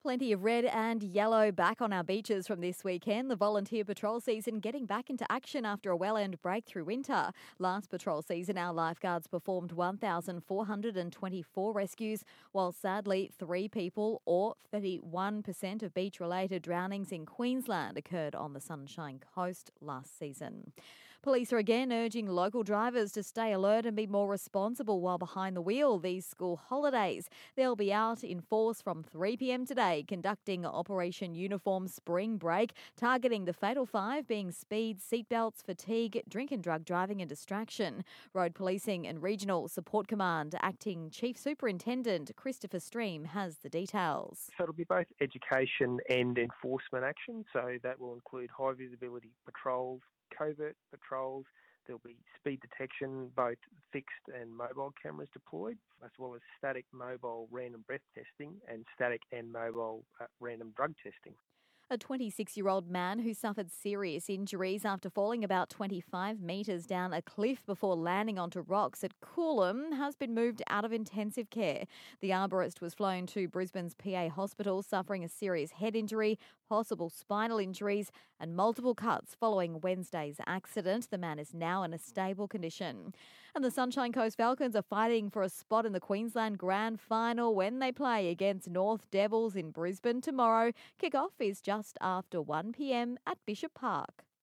Plenty of red and yellow back on our beaches from this weekend. The volunteer patrol season getting back into action after a well-earned break through winter. Last patrol season, our lifeguards performed 1,424 rescues, while sadly 3 people or 31% of beach-related drownings in Queensland occurred on the Sunshine Coast last season. Police are again urging local drivers to stay alert and be more responsible while behind the wheel these school holidays. They'll be out in force from 3 p.m. today, conducting Operation Uniform Spring Break, targeting the fatal 5 being speed, seatbelts, fatigue, drink and drug driving and distraction. Road Policing and Regional Support Command Acting Chief Superintendent Christopher Stream has the details. So it'll be both education and enforcement action, so that will include high visibility patrols, covert patrols. There'll be speed detection, both fixed and mobile cameras deployed, as well as static mobile random breath testing and static and mobile random drug testing. A 26-year-old man who suffered serious injuries after falling about 25 metres down a cliff before landing onto rocks at Coolum has been moved out of intensive care. The arborist was flown to Brisbane's PA Hospital suffering a serious head injury, possible spinal injuries and multiple cuts following Wednesday's accident. The man is now in a stable condition. And the Sunshine Coast Falcons are fighting for a spot in the Queensland Grand Final when they play against North Devils in Brisbane tomorrow. Kick-off is just after 1 p.m. at Bishop Park.